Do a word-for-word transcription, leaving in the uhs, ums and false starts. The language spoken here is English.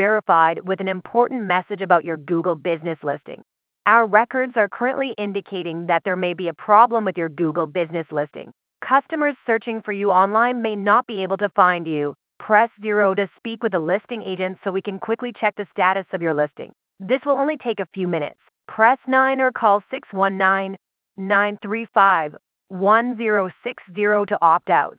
verified with an important message about your Google business listing. Our records are currently indicating that there may be a problem with your Google business listing. Customers searching for you online may not be able to find you. Press zero to speak with a listing agent so we can quickly check the status of your listing. This will only take a few minutes. Press nine or call six one nine, nine three five, one zero six zero to opt out.